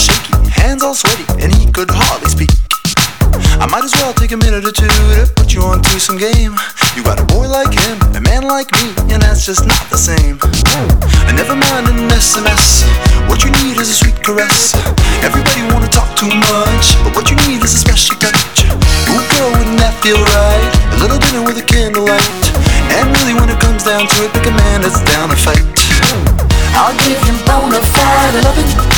shaky, hands all sweaty, and he could hardly speak. I might as well take a minute or two to put you onto some game. You got a boy like him, a man like me, and that's just not the same. And never mind an SMS, what you need is a sweet caress. Everybody wanna talk too much, but what you need is a special touch. Ooh girl, wouldn't that feel right? A little dinner with a candlelight. And really when it comes down to it, pick a man that's down to fight. I'll give you bona fide loving.